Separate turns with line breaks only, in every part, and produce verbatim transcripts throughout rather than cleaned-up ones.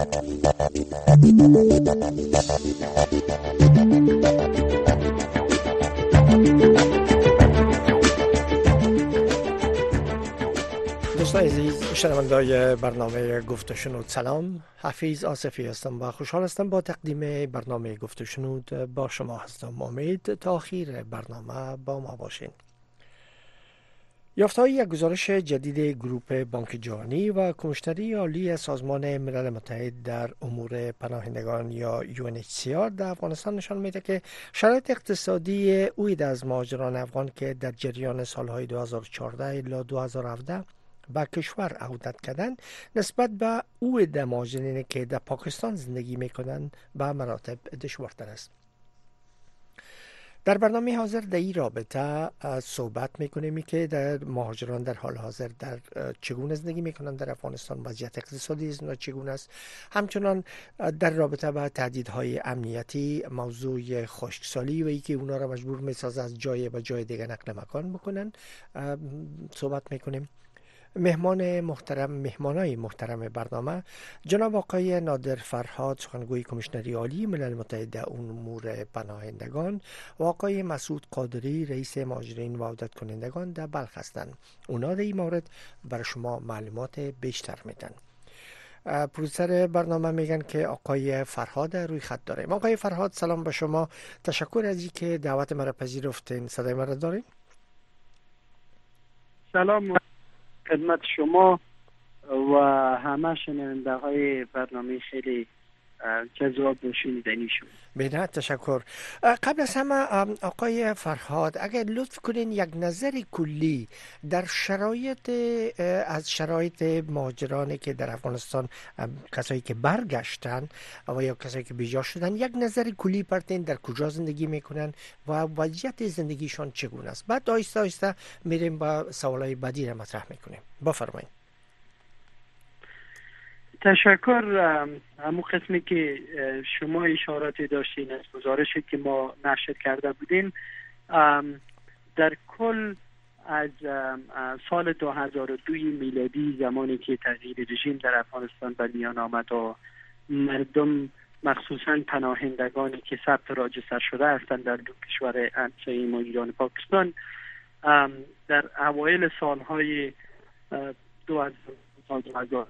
دوستان عزیز شنوندای برنامه گفت و شنود، سلام. حفیظ آصفی هستم و خوشحال هستم با تقدیم برنامه گفت و شنود با شما هستم. امید تا آخر برنامه با ما باشین. یافته‌های یک گزارش جدید گروه بانک جهانی و کمیشنری عالی سازمان ملل متحد در امور پناهندگان یا یو ان اچ سی آر در افغانستان نشان میده که شرایط اقتصادی عده‌ای از مهاجران افغان که در جریان سالهای دو هزار و چهارده الی دو هزار و هفده به کشور عودت کردند نسبت به عده مهاجرین که در پاکستان زندگی میکنند به مراتب دشوارتر است. در برنامه حاضر در این رابطه صحبت میکنیم که در مهاجران در حال حاضر در چگونه زندگی میکنند در افغانستان، وضعیت اقتصادی از چگونه است، همچنان در رابطه با تهدیدهای امنیتی، موضوع خشکسالی و ای که اونا را مجبور میسازه از جای به جای دیگر نقل مکان بکنن صحبت میکنیم. مهمان محترم مهمانای محترم برنامه جناب آقای نادر فرهاد، سخنگوی کمیشنری عالی ملل متحد در امور پناهندگان و آقای مسعود قادری، رئیس مهاجرین و عودت کنندگان در بلخ هستند. اونا در این مورد برای شما معلومات بیشتر میدن. پروډوسر برنامه میگن که آقای فرهاد روی خط داریم. آقای فرهاد سلام به شما، تشکر از اینکه دعوت مرا پذیرفتین. صدای مرا دارین؟
سلام خدمت شما و همه شنونده های برنامه خیلی جذاب و شنیدنی شما.
بله تشکر. قبل از همه آقای فرهاد اگر لطف کنین یک نظر کلی در شرایط از شرایط مهاجرانی که در افغانستان، کسایی که برگشتن و یا کسایی که بیجا شدن، یک نظر کلی پرتین در کجا زندگی میکنن و وضعیت زندگیشان چگونه است. بعد آیسته آیسته میریم با سوالای بعدی را مطرح میکنیم. بفرمایید.
تشکر. همون قسمی که شما اشارات داشتین از گزارشی که ما نشر کرده بودیم، در کل از سال دو هزار و دو میلادی زمانی که تغییر رژیم در افغانستان به میان آمد و مردم مخصوصا پناهندگانی که ثبت راجستر شده هستند در دو کشور همسایه ما ایران و پاکستان، در اوایل سالهای دو هزار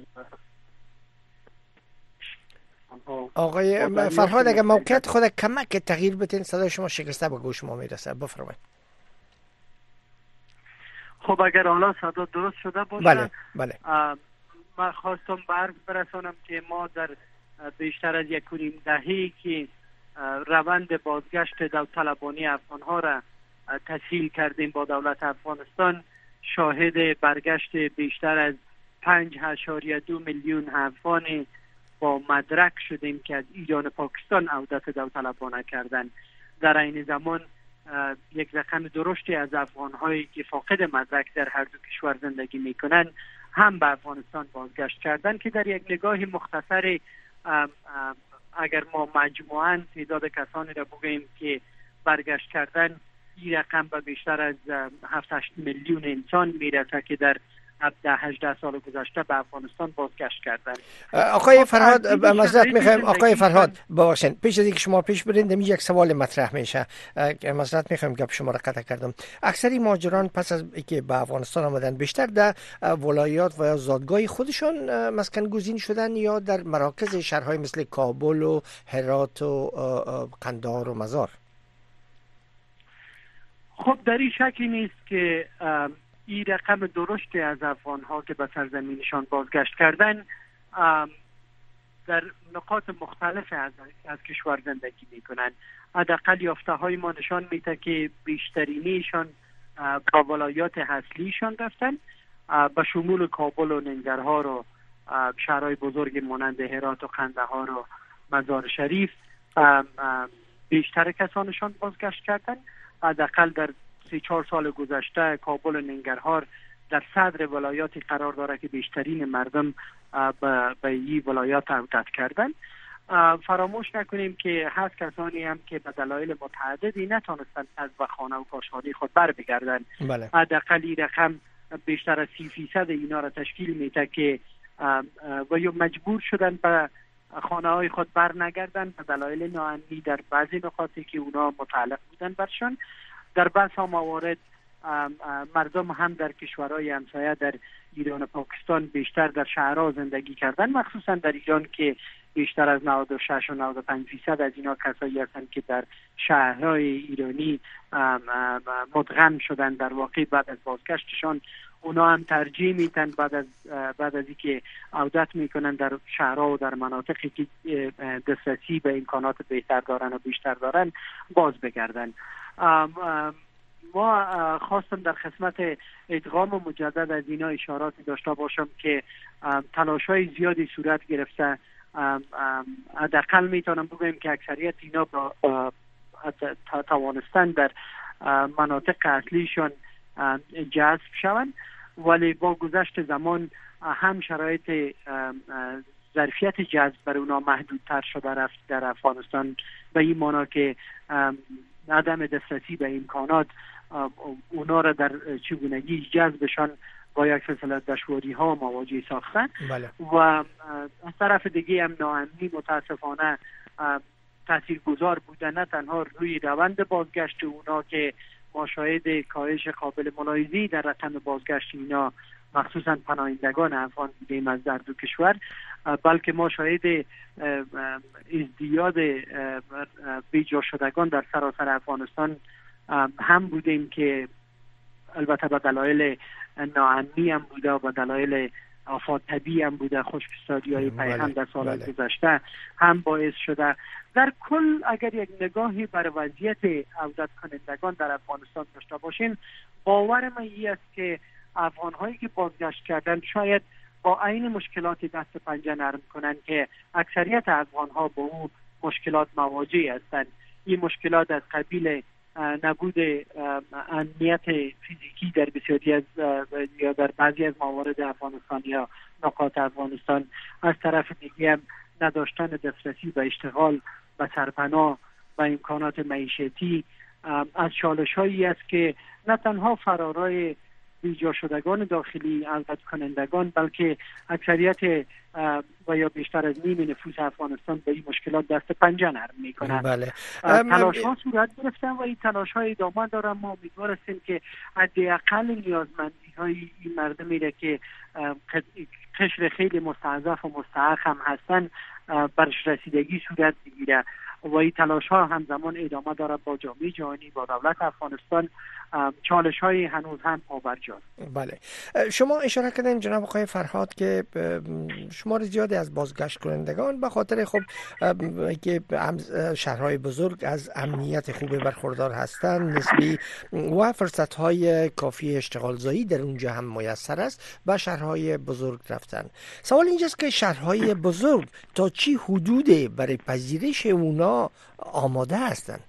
آقای فرهاد اگر موقعیت خود کمک تغییر بتین، صدای شما شکسته به گوش ما میرسه. بفرمایید.
خب اگر حالا صدا درست شده باشه.
بله بله.
من خواستم برگ برسانم که ما در بیشتر از یک و نیم دهه‌ای که روند بازگشت داوطلبانه افغان‌ها را تسهیل کردیم با دولت افغانستان، شاهد برگشت بیشتر از پنج اشاریه دو میلیون افغان با مدرک شدیم که از ایران و پاکستان عودت داوطلبانه کردن. در این زمان یک رقم درشتی از افغان‌هایی که فاقد مدرک در هر دو کشور زندگی میکنن هم به افغانستان بازگشت کردن که در یک نگاه مختصر اگر ما مجموعاً تعداد کسانی را بگوییم که برگشت کردن، این رقم به بیشتر از هفت هشت میلیون انسان میرسه که در هفده هجده سال گذشته به افغانستان بازگشت کردن.
آقای فرهاد معذرت میخوایم آقای فرهاد ببخشید، پیش از اینکه شما پیش برین دمی یک سوال مطرح میشه. معذرت میخوایم گپ شما را قطع کردم. اکثری مهاجران پس از اینکه به افغانستان آمدن بیشتر در ولایات و زادگاه خودشان مسکن گزین شدن یا در مراکز شهرهای مثل کابل و هرات و قندهار و مزار؟
خب در این شکی نیست که این رقم درشتی از افغان‌ها که به سرزمینشان بازگشت کردن در نقاط مختلف از, از کشور زندگی میکنن. حداقل یافته‌های ما نشان میده که بیشترینیشان با ولایات اصلیشان رفتن، به شمول کابل و ننگرهار و شهرهای بزرگ مانند هرات و قندهار و مزار شریف بیشتر کسانشان بازگشت کردن. حداقل در سی چهار سال گذشته کابل و ننگرهار در صدر ولایاتی قرار داره که بیشترین مردم به این ولایات عودت کردن. فراموش نکنیم که هست کسانی هم که به دلایل متعددی نتونستن از به خانه و کاشانه خود بر بگردن.
بله.
حداقل این رقم بیشتر از سی فیصد اینا را تشکیل میده که و یا مجبور شدن به خانه های خود برنگردن به دلایل ناامنی در بعضی نقاطی که اونا متعلق بودن برشان. در بسا موارد مردم هم در کشورهای همسایه در ایران و پاکستان بیشتر در شهرها زندگی کردن، مخصوصا در ایران که بیشتر از نود و شش و نود و پنج درصد از اینا کسایی هستند که در شهرهای ایرانی مدغم شدن. در واقع بعد از بازگشتشان اونا هم ترجیح میتن بعد از بعد از اینکه عودت میکنن در شهرها و در مناطقی که دسترسی به امکانات بهتر دارن و بیشتر دارن باز بگردن. ما خواستم در خدمت ادغام مجدد از اینا اشاراتی داشته باشم که تلاش‌های زیادی صورت گرفته. حداقل میتونم بگم که اکثریت اینا با توانستن در مناطق اصلیشون جذب شوند، ولی با گذشت زمان هم شرایط ظرفیت جذب برای اونا محدودتر شده رفت در افغانستان، به این معنا که عدم دسترسی به امکانات اونا را در چگونگی جذبشان با یک سلسله دشواری ها مواجه ساختن.
بله.
و از طرف دیگه هم ناامنی متاسفانه تاثیرگذار بوده، نه تنها روی روند بازگشت اونا که ما شاهد کاهش قابل ملاحظه‌ای در رقم بازگشت اینا مخصوصا پناهندگان افغان بودیم از در دو کشور، بلکه ما شاهد ازدیاد بیجا شدگان در سراسر افغانستان هم بودیم که البته به دلایل ناامنی هم بوده و به دلایل آفات طبیعی هم بوده، خشکسالی‌های پیهم در سال‌های گذشته هم باعث شده. در کل اگر یک نگاهی بر وضعیت عودت کنندگان در افغانستان داشته باشیم، باور من این است که افغان‌هایی که بازگشت کردن شاید با عین مشکلات دست پنجه نرم کنند که اکثریت افغان‌ها با اون مشکلات مواجه هستند. این مشکلات از قبیل نبود امنیت فیزیکی در بسیاری از یا در بعضی از موارد افغانستان یا نقاط افغانستان، از طرف دیگه هم نداشتن دسترسی به اشتغال، به سرپناه، به امکانات معیشتی، از چالش‌هایی است که نه تنها فرارای بیجا شدگان داخلی عودت کنندگان بلکه اکثریت و یا بیشتر از نیم نفوس افغانستان به این مشکلات دست پنجه نرم میکنند.
بله.
تلاش ها صورت گرفتن و این تلاش های ادامه دارن. ما امیدوار هستیم که حداقل نیازمندی های این مردمی را که قشر خیلی مستضعف و مستحق هم هستن برش رسیدگی صورت بگیره و این تلاش ها همزمان ادامه داره با جامعه جهانی، با دولت افغانستان. چالش های هنوز هم پابرجاست.
بله. شما اشاره کردین جناب آقای فرهاد که شمار زیادی از بازگشت کنندگان به خاطر خب که شهرهای بزرگ از امنیت خوب برخوردار هستند نسبی و فرصت های کافی اشتغال زایی در اونجا هم میسر است و شهرهای بزرگ رفتن. سوال اینجاست که شهرهای بزرگ تا چی حدود برای پذیرش اونا آماده هستند؟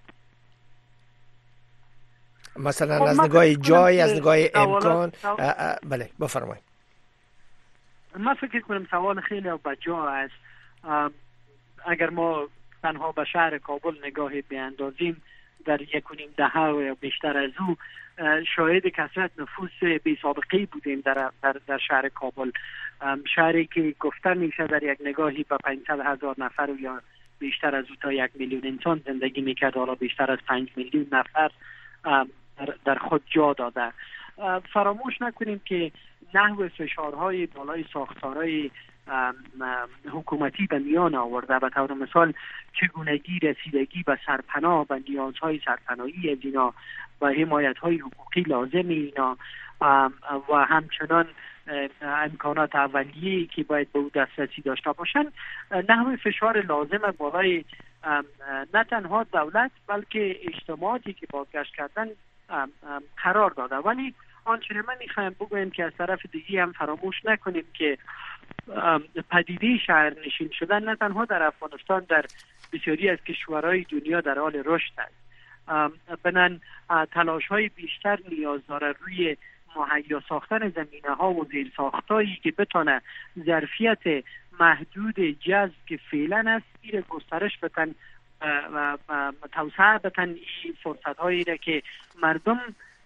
مثلا از نگاه جای، از نگاه امکان. بله بفرمایید.
من فکر کنم سوال خیلی بجا است. اگر ما تنها به شهر کابل نگاهی بیاندازیم، در یک و نیم دهه و بیشتر از او شاهد کثرت نفوس بی سابقه‌ای بودیم در, در در شهر کابل، شهری که گفته میشه در یک نگاهی به پانصد هزار نفر یا بیشتر از او تا یک میلیون انسان زندگی میکرد. حالا بیشتر از پنج میلیون نفر در خود جا داده. فراموش نکنیم که نحو فشارهای بالای ساختارهای حکومتی به میان آورده. به طور مثال چگونگی رسیدگی به سرپناه، به نیازهای سرپناهی از اینا و حمایت‌های حقوقی لازم اینا و همچنان امکانات اولیه‌ای که باید به او دسترسی داشته باشن، نحو فشار لازم بالای نه تنها دولت بلکه اجتماعاتی که بازگشت کردن قرار داده. ولی آنچه من میخوایم بگویم که از طرف دیگه هم فراموش نکنیم که پدیده شهرنشین شدن نه تنها در افغانستان، در بسیاری از کشورهای دنیا در حال رشد است. بنان تلاش های بیشتر نیاز داره روی مهیا ساختن زمینه ها و زیر ساختایی که بتونه ظرفیت محدود جذب که فعلا است این گسترش بتن و توسعه بتن این فرصت هایی را که مردم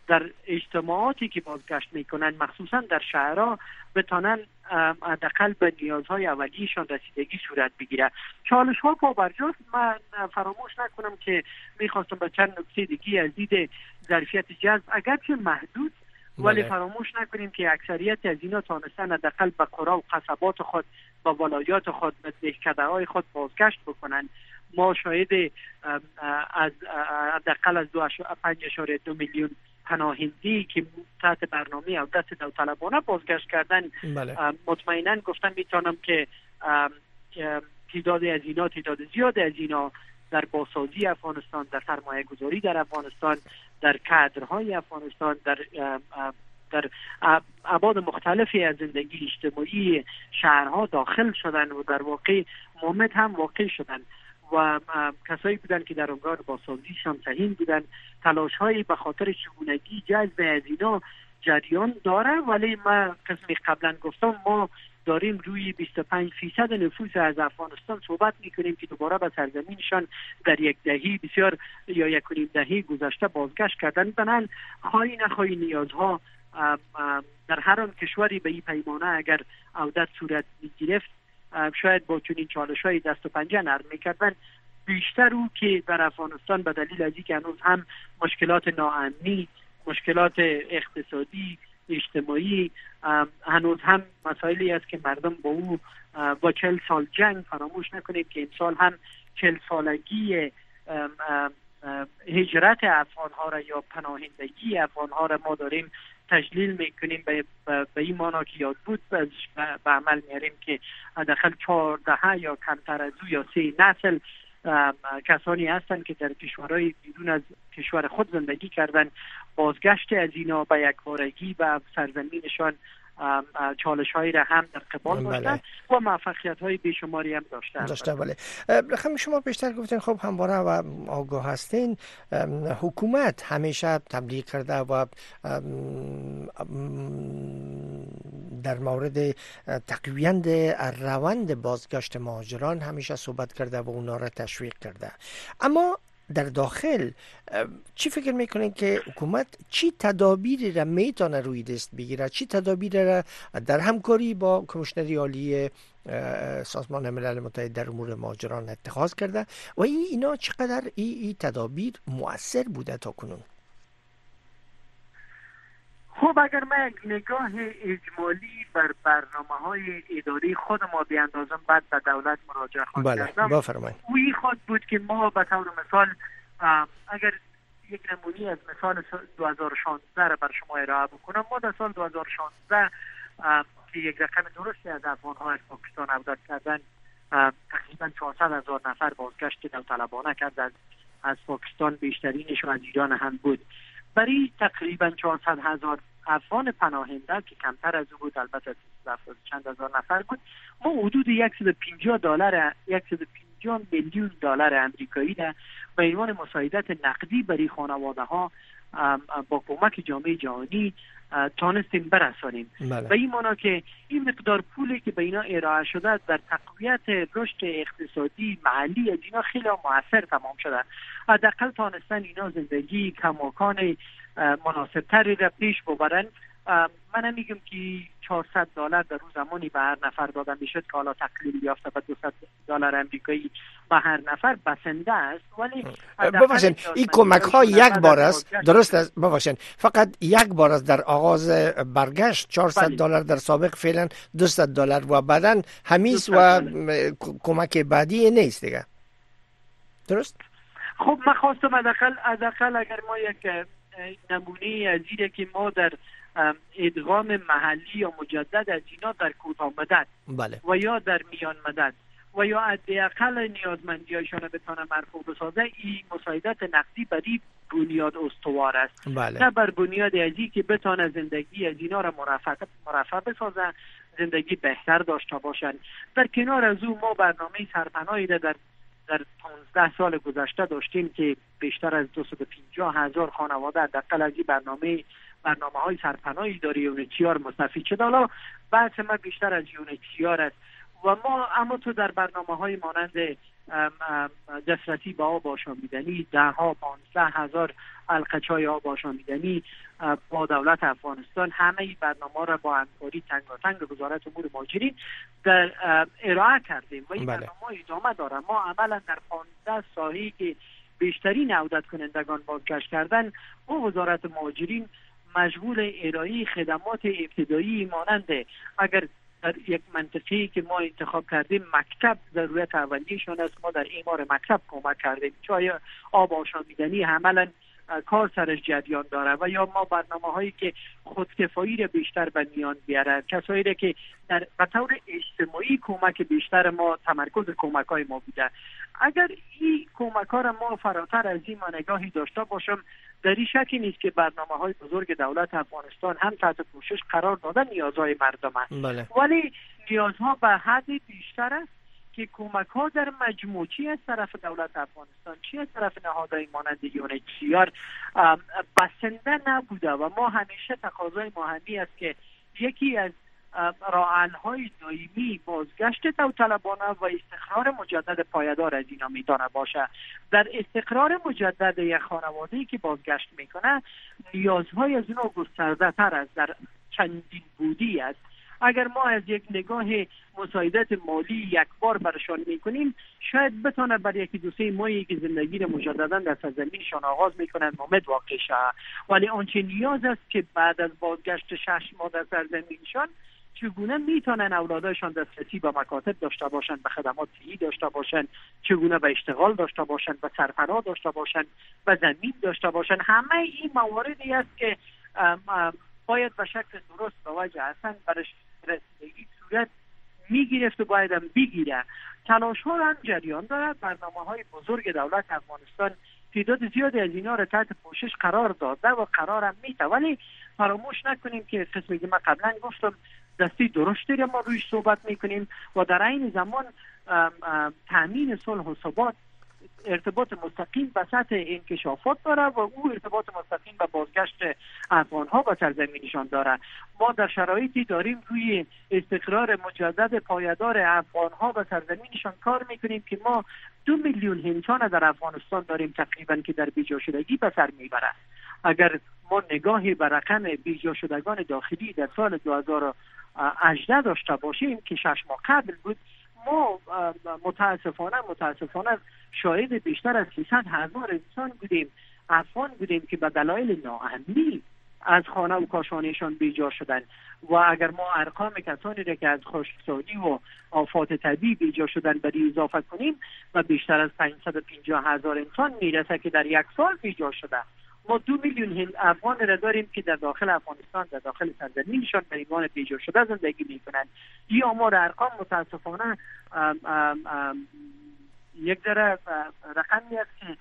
در اجتماعاتی که بازگشت میکنن مخصوصا در شهرها بتانن حداقل به نیازهای اولیه‌شان رسیدگی صورت بگیره. چالش ها پابرجاست. من فراموش نکنم که میخواستم به چند نکته دیگه از دید ظرفیت جذب اگرچه محدود ولی فراموش نکنیم که اکثریت از اینا تانستن حداقل به قرا و قصبات خود به ولایات خود به دهکده‌های خود بازگشت بکنن. ما شاهد از حداقل از پنج اشاره دو میلیون پناهنده‌ای که تحت برنامه او دست داوطلبانه بازگشت کردن
بله.
مطمئنا گفتم میتونم که تعداد از اینا تعداد زیاد از اینا در بازسازی افغانستان، در سرمایه گذاری در افغانستان، در کادرهای افغانستان، در در ابعاد مختلفی از زندگی اجتماعی شهرها داخل شدن و در واقع مومد هم واقع شدن و کسایی بودن که در امرار بازسازیشان سهیم بودن. تلاش هایی به خاطر چگونگی جذب از اینا جریان داره، ولی ما قسمی قبلا گفتم ما داریم روی بیست و پنج فیصد نفوس از افغانستان صحبت میکنیم که دوباره به سرزمینشان در یک دهه بسیار یا یک و نیم دهه گذشته بازگشت کردن. بنان خواهی نخواهی نیازها در هر آن کشوری به این پیمانه اگر عودت صورت میگرفت شاید با چنین چالش‌های دست و پنجه نرم می‌کردن. بیشتر او که در افغانستان به دلیل از اینکه هنوز هم مشکلات ناامنی، مشکلات اقتصادی، اجتماعی، هنوز هم مسائلی است که مردم با او با چهل سال جنگ، فراموش نکنید که امسال هم چهل سالگی هجرت افغان‌ها را یا پناهندگی افغان‌ها را ما داریم تجلیل میکنیم به, به این مانا که یاد بود به عمل میاریم که حداقل چهارده یا کمتر از او یا سه نسل کسانی هستند که در کشورهای بیرون از کشور خود زندگی کردن. بازگشت از اینا به یک بارگی به سرزمینشان چالش هایی را هم در قبال داشتن و موفقیت های بیشماری هم داشتن
داشته. بله خب شما بیشتر گفتین خب همواره و آگاه هستین حکومت همیشه تبلیغ کرده و در مورد تقویت روند بازگشت مهاجران همیشه صحبت کرده و اونا را تشویق کرده، اما در داخل چی فکر میکنین که حکومت چی تدابیری را میتونه روی دست بگیره، چی تدابیری را در همکاری با کمیشنری عالی سازمان ملل متحد در امور مهاجران اتخاذ کرده و این اینا چقدر این ای تدابیر مؤثر بوده تا کنون؟
خب اگر من یک نگاه اجمالی بر برنامه‌های اداری خود ما بیاندازم بعد به دولت مراجعه خواهم
بله
کردم،
بفرمایید.
اوی خود بود که ما به طور مثال اگر یک نمونی از مثال دو هزار و شانزده را بر شما ارائه بکنم، ما در سال دو هزار و شانزده که یک رقم درستی از افغان‌ها از پاکستان عودت کردن، تقریبا چهارصد هزار نفر بازگشت داوطلبانه کرد از از پاکستان، بیشترینش از ایران هم بود. برای تقریبا چهارصد هزار افغان پناهنده که کمتر از او بود، البته چند هزار نفر بود، ما حدود صد و پنجاه دلار صد و پنجاه میلیون دلار آمریکایی را به عنوان مساعدت نقدی برای خانواده ها با کمک جامعه جهانی تانستیم برسانیم.
بله.
و این مانا که این مقدار پولی که به اینا ارائه شده در تقویت رشد اقتصادی محلی از اینا خیلی موثر تمام شده. حداقل تانستن اینا زندگی کماکان مناسبتری را پیش ببرن. من نمیگم که چهارصد دلار در روز زمانی به هر نفر دادن میشد که حالا تقلیل یافته به دویست دلار آمریکایی به هر نفر بسنده است، ولی
ببخشید این کمک ها یک بار است، درست است؟ ببخشید فقط یک بار است در آغاز برگشت، چهارصد دلار در سابق فعلا دویست دلار و بعداً همیز و کمک بعدی نیست دیگه، درست؟
خب من خواستم حداقل حداقل اگر ما یک نمونه از اینه که ما در ادغام محلی یا مجدد از اینا در کوتاه مدت
بله.
و یا در میان مدت و یا حداقل نیازمندی‌هایشان بتونه مرفوع بسازه، این مساعدت نقدی برای بنیاد استوار است.
بله.
نه بر بنیاد ازی که بتونه زندگی از اینا را مرفع مرفع بسازن، زندگی بهتر داشته باشن. در کنار از او ما برنامه سرپناهی را در در پانزده سال گذشته داشتیم که بیشتر از دویست و پنجاه هزار خانواده حداقل از این برنامه برنامه های سرپناهی داره یونیتیار مستفید شده. حالا بحث ما بیشتر از یونیتیار است و ما اما تو در برنامه های مانند دسترسی به آب آشامیدنی، ده ها پانزده هزار القچای آب آشامیدنی با دولت افغانستان، همه برنامه را با همکاری تنگاتنگ وزارت امور مهاجرین در ارائه کردیم و این
بله.
برنامه ادامه داره. ما عملا در پانزده ساحه‌ای که بیشترین عودت کنندگان بازگشت کردن با وزارت مهاجرین مشغول ارائه خدمات ابتدایی مانند اگر در یک منطقه‌ای که ما انتخاب کردیم مکتب ضرورت اولیه‌شان است، ما در اعمار مکتب کمک کردیم. چای آب آشامیدنی عملاً کار سرش جریان داره و یا ما برنامه هایی که خودکفایی را بیشتر به میان بیاره، کسایی را که در به طور اجتماعی کمک بیشتر ما تمرکز کمک های ما بوده. اگر این کمک ها را ما فراتر از این نگاهی داشته باشم، در این شکی نیست که برنامه های بزرگ دولت افغانستان هم تحت پوشش قرار داده نیازهای مردم است.
بله.
ولی نیازها به حد بیشتر است که کمک ها در مجموع چی از طرف دولت افغانستان چی از طرف نهادهای مانند یو ان اچ سی آر بسنده نبوده و ما همیشه تقاضای ما همی است که یکی از راه‌حل‌های دائمی بازگشت داوطلبانه و استقرار مجدد پایدار از اینا میتونه باشه. در استقرار مجدد یک خانواده‌ای که بازگشت میکنه نیازهای از اونها گسترده تر است، در چندین بودی است. اگر ما از یک نگاه مساعدت مالی یک بار برشان میکنیم شاید بتونه بر یکی دو سه ماهی که زندگی را مجددا در سرزمینشان آغاز میکنن امید واقع شه، ولی آنچه نیاز است که بعد از بازگشت شش ماه در سرزمینشان چگونه میتونن اولادشان دسترسی به مکاتب داشته باشن، به خدمات صحی داشته باشن، چگونه به اشتغال داشته باشن، به سرپناه داشته باشن، به زمین داشته باشن. همه این مواردی است که ام ام باید به شکل درست به وجه اصلا برش رسیدگی صورت میگیرفت و باید هم بگیره. تلاش ها هم جریان دارد. برنامه های بزرگ دولت افغانستان تعداد زیادی از اینا را تحت پوشش قرار داده و قرار هم میده، ولی فراموش نکنیم که قسمی که من قبلا گفتم دستی درشتی را ما رویش صحبت میکنیم و در این زمان تامین صلح و ثبات ارتباط مستقیم به سطح انکشافات داره و او ارتباط مستقیم به بازگشت افغان‌ها به سرزمینشان داره. ما در شرایطی داریم روی استقرار مجدد پایدار افغان‌ها به سرزمینشان کار میکنیم که ما دو میلیون انسان در افغانستان داریم تقریبا که در بیجا شدگی به سر میبره. اگر ما نگاهی به رقم بیجا شدگان داخلی در سال دو هزار و هجده داشته باشیم که شش ماه قبل بود، ما متاسفانه متاسفانه شاهد بیشتر از سیصد هزار انسان بودیم، افغان بودیم که به دلایل ناامنی از خانه و کاشانهشان بیجا شدن و اگر ما ارقام کسانی را که از خشکسالی و آفات طبیعی بیجا شدن بری اضافه کنیم و بیشتر از پانصد و پنجاه هزار انسان میرسه که در یک سال بیجا شده. ما دو میلیون افغان را داریم که در داخل افغانستان در داخل سرزمینشان به عنوان بیجا شده زندگی میکنند. این آمار ارقام متاسفانه ام ام ام یک ذره رقمی است که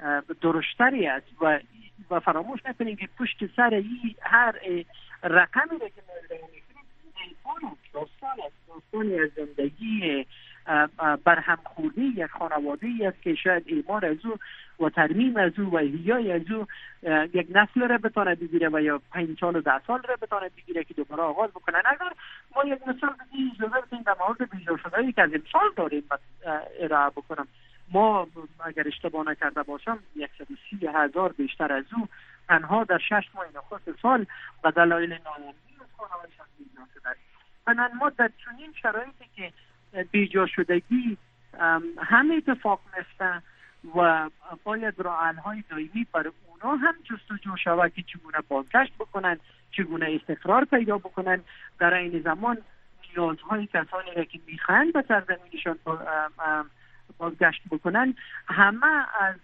درشتری است و و فراموش نکنید که پشت سر این هر رقمی را که ما میکنیم داستان است، داستانی از زندگی برهمخوردی یک خانواده ای است که شاید ایمان از او و ترمیم از او و احیای از او یک نسل را بتونه بگیره و یا پنج سال و ده سال را بتونه بگیره که دوباره آغاز بکنن. اگر ما یک مثال بدیم اجازه بدیم در مورد بیجا شده‌ای که از امسال داریم ارائه بکنم، ما اگر اشتباه نکرده باشم صد و سی هزار بیشتر از او تنها در شش ماه نخست سال به دلایل ناامنی از خانواده‌شان بیجا شدند. بنابراین ما در چنین شرایطی که بیجا شدگی هم اتفاق میفته و باید راه‌حل‌های دائمی برای اونا هم جستجو شود که چگونه بازگشت بکنن، چگونه استقرار پیدا بکنن، در این زمان نیازهای کسانی را که میخواهند به سرزمینشان بازگشت بکنن همه از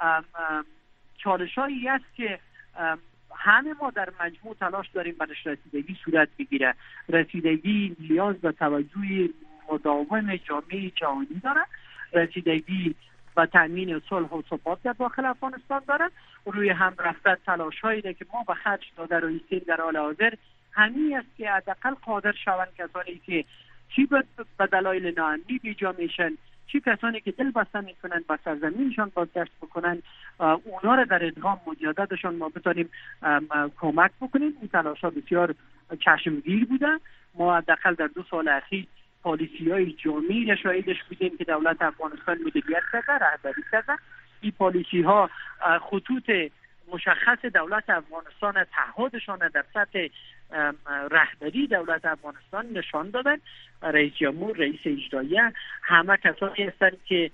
چالش‌هایی است که همه ما در مجموع تلاش داریم برش رسیدگی صورت بگیره. رسیدگی نیاز به توجه مداوم جامعه جهانی داره، رسیدگی و تامین صلح و ثبات در داخل افغانستان داره. روی هم رفته تلاش‌هایی که ما به خرج داده رو ایستیم در حال حاضر همین است که حداقل قادر شوند کسانی که چی به دلایل ناامنی بیجا میشن، چی کسانی که دل بسته میکنن به سرزمینشان بازگشت بکنن، اونا را در ادغام مجددشان ما بتونیم کمک بکنیم. این تلاش‌ها بسیار چشمگیر بوده. ما حداقل در دو سال اخیر پالیسی های جامعی را شاهدش بودیم که دولت افغانستان مدیریت کرده، رهبری کرده. این پالیسی ها خطوط مشخص دولت افغانستان، تعهدشان در سطح رهبری دولت افغانستان نشان دادن. رئیس جمهور، رئیس اجراییه، همه کسانی هستند که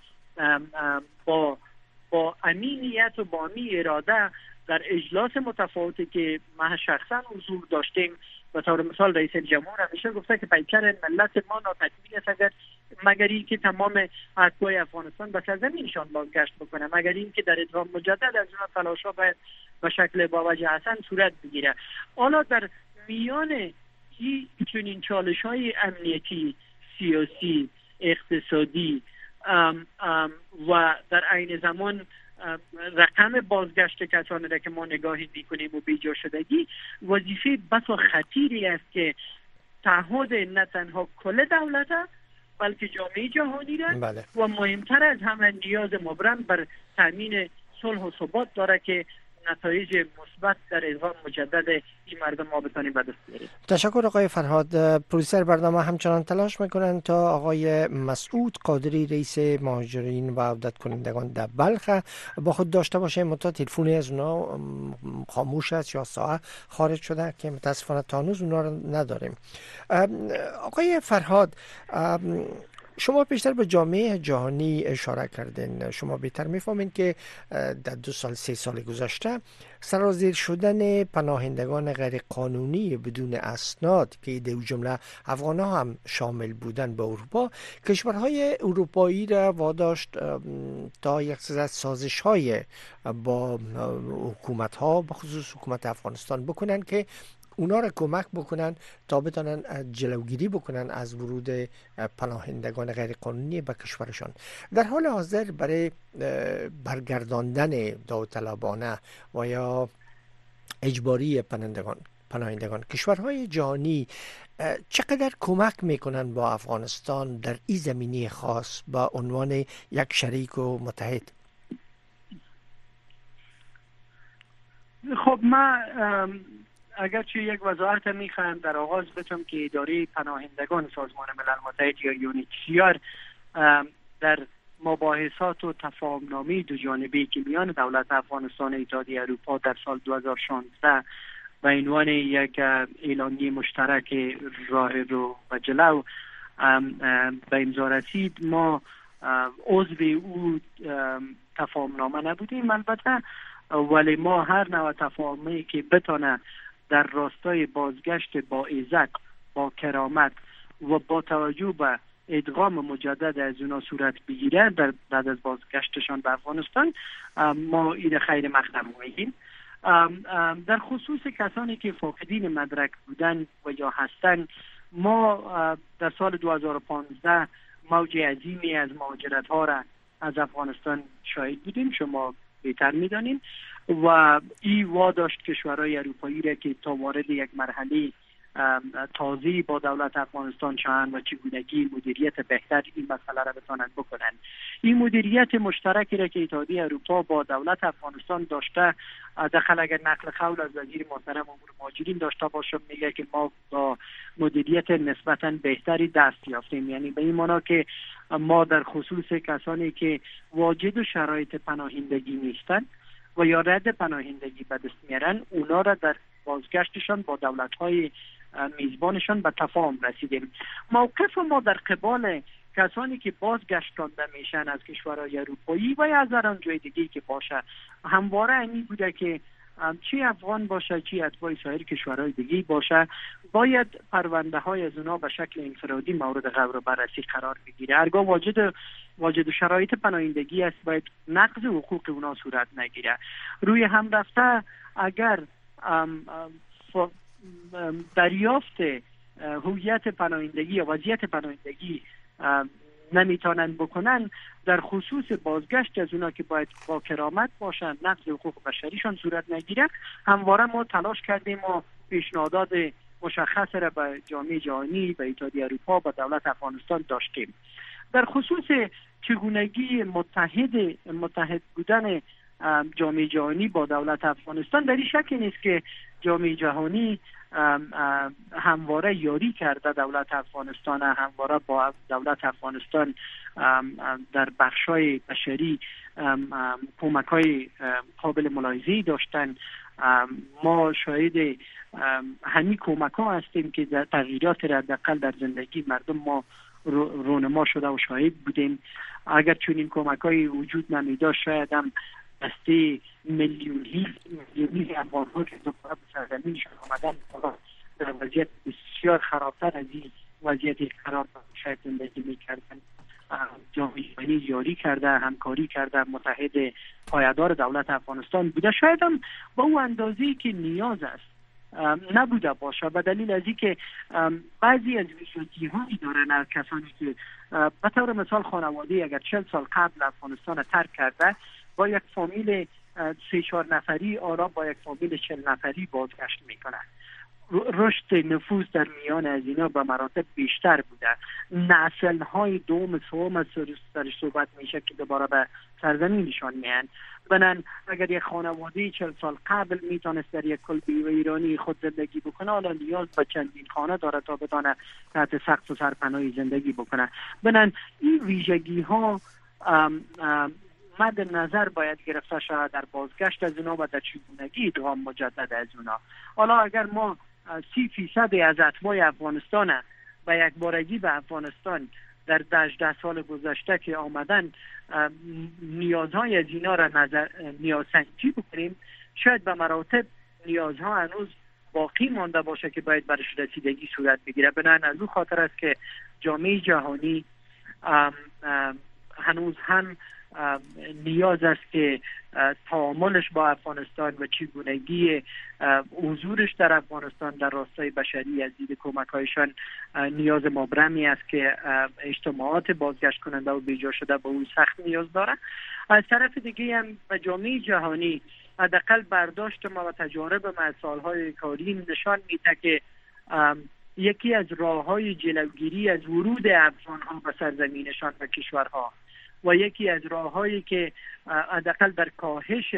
با با امینیت و با امی اراده در اجلاس متفاوتی که ما شخصا حضور داشتیم، به طور مثال رئیس جمهور همیشه گفته که پیکر ملت ما ناتکمیل است اگر مگر این که تمام اتباع افغانستان به سرزمینشان بازگشت بکنه، مگر این که در ادغام مجدد از اونها تلاش‌ها باید به شکل باوجه حسن صورت بگیره. حالا در میان این چنین چالش‌های امنیتی، سیاسی، اقتصادی ام ام و در عین زمان رقم بازگشت کسانی را که ما نگاهی میکنیم و بیجا شدگی، وظیفه بسا خطیری است که تعهد نه تنها کل دولت بلکه جامعه جهانی را
بله.
و مهمتر از همه نیاز مبرم بر تامین صلح و ثبات داره که نتایج مثبت در ادغام مجدد این مردم ما بتانیم به دست بیاریم.
تشکر آقای فرهاد. پرویسر برنامه همچنان تلاش میکنن تا آقای مسعود قادری رئیس مهاجرین و عودت کنندگان در بلخ با خود داشته باشه، متا تلفنی از اونا خاموش است یا ساعت خارج شده که متاسفانه تا هنوز اونا رو نداریم. آقای فرهاد، شما بیشتر به جامعه جهانی اشاره کردین. شما بهتر میفهمین که در دو سال سه سال گذشته سرازیر شدن پناهندگان غیر قانونی بدون اسناد که در جمله افغان‌ها هم شامل بودن به اروپا، کشورهای اروپایی را واداشت تا یک سری سازش‌های با حکومت‌ها به خصوص حکومت افغانستان بکنن که اونا را کمک بکنن تا بتونن جلوگیری بکنن از ورود پناهندگان غیر قانونی به کشورشان. در حال حاضر برای برگرداندن داوطلبانه و یا اجباری پناهندگان پناهندگان کشورهای جهانی چقدر کمک میکنن با افغانستان در این زمینه خاص با عنوان یک شریک و متحد؟
خب من اگرچه یک وضاحت میخواهم در آغاز بتونم که اداره پناهندگان سازمان ملل متحد یا یونیچیار در مباحثات و تفاهم‌نامه دو جانبه‌ای که میان دولت افغانستان و اتحادیه اروپا در سال دو هزار و شانزده به عنوان یک اعلامیه مشترک راه رو و جلو به امضا رسید، ما عضو او تفاهم‌نامه نبودیم البته، ولی ما هر نوع تفاهمی که بتونه در راستای بازگشت با عزت، با کرامت و با توجه به ادغام مجدد از اونا صورت بگیره در بعد از بازگشتشان به افغانستان، ما این خیر مقدم میگیم. در خصوص کسانی که فاقدین مدرک بودن و یا هستن، ما در سال دو هزار و پانزده موج عظیمی از مهاجرت ها را از افغانستان شاهد بودیم، شما بهتر میدانیم، و این واداشت کشورهای اروپایی را که تا وارد یک مرحله تازه با دولت افغانستان شوند و چگونگی مدیریت بهتر این مسئله را بتوانند بکنند. این مدیریت مشترکی را که اتحادیه اروپا با دولت افغانستان داشته، داخل اگر نقل قول از وزیر محترم امور مهاجرین داشته باشم، میگه که ما با مدیریت نسبتا بهتری دست یافتیم. یعنی به این معنی که ما در خصوص کسانی که واجد شرایط پناهندگی نیستند و یا رد پناهندگی به دست میارن، اونا را در بازگشتشان با دولت‌های میزبانشان به تفاهم رسیدیم. موقف ما در قبال کسانی که بازگشتانده میشن از کشورهای اروپایی و یا از هر جای دیگه که باشه همواره همین بوده که چی افغان باشه چی اتباع سایر کشورهای دیگه باشه، باید پرونده های از اونا به شکل انفرادی مورد غور و بررسی قرار بگیره. هرگاه واجد واجد شرایط پناهندگی است، باید نقض حقوق اونا صورت نگیره. روی هم رفته اگر ام ام دریافت هویت پناهندگی یا وضعیت پناهندگی نمیتونن بکنن، در خصوص بازگشت از اونا که باید با کرامت باشن، نقض حقوق بشریشان صورت نگیره، همواره ما تلاش کردیم و پیشنهادات مشخص را به جامعه جهانی، به اتحادیه اروپا، به دولت افغانستان داشتیم. در خصوص چگونگی متحد متحد بودن جامعه جهانی با دولت افغانستان، در این شکی نیست که جامعه جهانی همواره یاری کرده دولت افغانستان، همواره با دولت افغانستان در بخشای بشری کمک‌های قابل ملاحظه‌ای داشتن. ما شاهد همین کمک‌ها هستیم که در تغییرات را حداقل در زندگی مردم ما رونما شده و شاهد بودیم. اگر چون این کمک‌های وجود نمی‌داشت شاید هم دسته میلیونی میلیونی افغان‌ها که دوباره به سرزمینشان آمدن در وضعیت بسیار خرابتر از این وضعیت خراب شاید زندگی می‌کردن. جامعه جهانی یاری کرده، همکاری کرده، متحد پایدار دولت افغانستان بوده. شاید هم با اون اندازه‌ای که نیاز است نبوده باشه، به دلیل از اینکه بعضی از ویژگی‌هایی دارن کسانی که به طور مثال خانواده اگر چهل سال قبل افغانستان را ترک کرده با یک فامیل سه چهار نفری آرام با یک فامیل چهل نفری بازگشت میکنه. رشد نفوذ در میان از اینا به مراتب بیشتر بوده. نسل‌های دوم سوم سرش صحبت میشه که دوباره به سرزمینشان میان. بنان اگر یک خانواده چهل سال قبل میتونست در یک کلبه ایرانی خود زندگی بکنه، حالا نیاز به چندین خانه داره تا بتونه تحت سقف و سرپناهی زندگی بکنه. بنان این ویژگی ها مد نظر باید گرفته شود در بازگشت از اونا و در چگونگی ادغام مجدد از اونا. حالا اگر ما سی فیصد از اتباع افغانستان و یک بارگی به افغانستان در هجده سال گذشته که آمدن نیازهای از اینا را نظر نیازسنجی بکنیم، شاید به مراتب نیازها هنوز باقی مانده باشه که باید برش رسیدگی صورت بگیره. بنابراین از اون خاطر است که جامعه جهانی ام ام هنوز هم نیاز است که تعاملش با افغانستان و چگونگی حضورش در افغانستان در راستای بشری از دید کمک‌هایشان نیاز مبرمی است که اجتماعات بازگشت کننده و بیجا شده به اون سخت نیاز داره. از طرف دیگه هم به جامعه جهانی حداقل برداشت ما و تجارب ما سالهای کاری نشان میده که یکی از راه‌های جلوگیری از ورود افغان‌ها به سرزمینشان و کشورها و یکی از راه‌هایی که حداقل در کاهش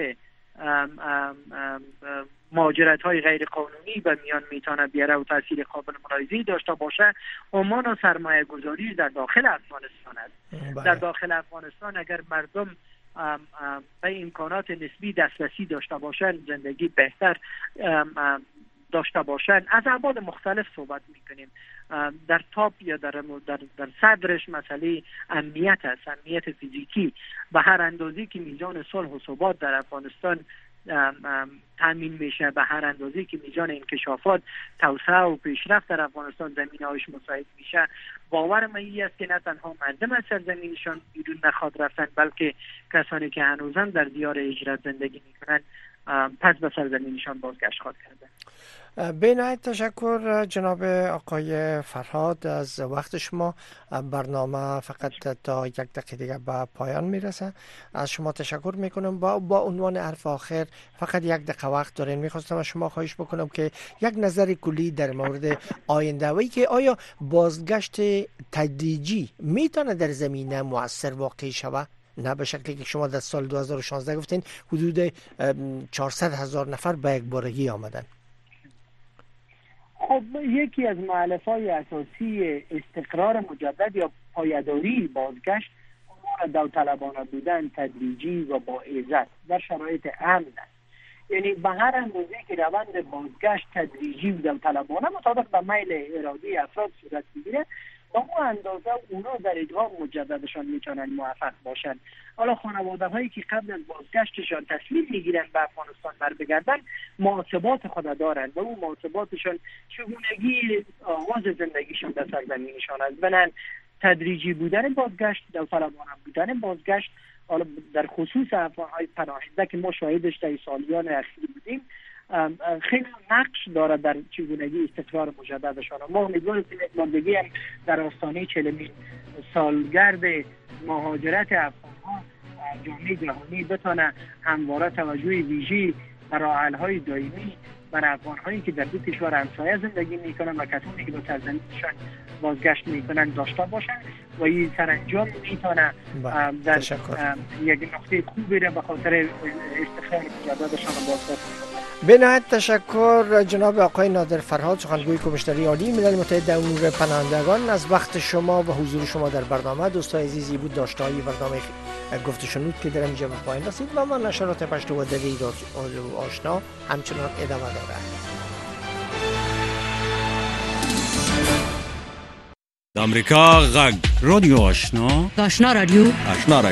مهاجرت‌های غیر قانونی به میان میتونه بیاره و تاثیر قابل ملاحظه‌ای داشته باشه، عمان و سرمایه گذاری در داخل افغانستان است. در داخل افغانستان اگر مردم به امکانات نسبی دسترسی داشته باشن، زندگی بهتر داشته باشن، از ابعاد مختلف صحبت میکنیم. در تاپ یا در در, در صدرش مسئله امنیت است، امنیت فیزیکی. به هر اندازه‌ای که میزان صلح و ثبات در افغانستان تامین میشه، به هر اندازه‌ای که میزان انکشافات، توسعه و پیشرفت در افغانستان زمینه‌هاش مساعد میشه، باور من این است که نه تنها مردم از سرزمینشان بیرون نخواد رفتن، بلکه کسانی که هنوزم در دیار هجرت زندگی میکنن پس به سرزمینشان بازگشت خواهد کرده.
به نهایت تشکر جناب آقای فرهاد از وقت شما. برنامه فقط تا یک دقیقه دیگه به پایان میرسه. از شما تشکر میکنم. با با عنوان حرف آخر فقط یک دقیقه وقت دارین، میخواستم از شما خواهش بکنم که یک نظر کلی در مورد آینده و که آیا بازگشت تدریجی میتونه در زمینه مؤثر واقع شود؟ نه به شکلی که شما در سال دو هزار و شانزده گفتین حدود چهارصد هزار نفر به یک بارگی آمدن.
خب یکی از مؤلفه‌های اساسی استقرار مجدد یا پایداری بازگشت امور داوطلبانه بودن تدریجی و با عزت در شرایط امن است. یعنی به هر اندازه که روند بازگشت تدریجی و داوطلبانه مطابق به میل ارادی افراد صورت بگیره، با اون اندازه اونا در ادغام مجددشان میتونن موفق باشن. حالا خانواده هایی که قبل از بازگشتشان تصمیم میگیرن به افغانستان بر بگردن محاسبات خود دارن و اون محاسباتشان چگونگی آغاز زندگیشان در سرزمینشان است. بنان تدریجی بودن بازگشت، داوطلبانه بودن بازگشت، حالا در خصوص افغان‌های پناهنده که ما شاهدش در سالیان اخیر بودیم، خیلی نقش داره در چگونگی استقرار مجددشان. ما امیدواریم که نمایندگی هم در آستانه چهلمین سالگرد مهاجرت افغان‌ها جامعه جهانی بتونه همواره توجه ویژه‌ای به راه‌حل‌های دائمی برای افغان‌هایی که در دو کشور همسایه زندگی میکنن و کسانی که به سرزمینشان بازگشت میکنن داشته باشن و این سرانجام میتونه در یک نقطه خوبی را به خاطر استخدام مجددشان بازگشت.
به نهایت تشکر جناب آقای نادر فرهاد، سخنگوی کمیسیون عالی ملل متحد در امور پناهندگان، از وقت شما و حضور شما در برنامه. دوستای عزیزی بود داشته‌های برنامه گفت و شنود که در اینجا به پایان رسید و ما نشرات پشتو و دری آشنا همچنان ادامه دارد.
امریکا غږ رادیو آشنا،
آشنا رادیو
آشنا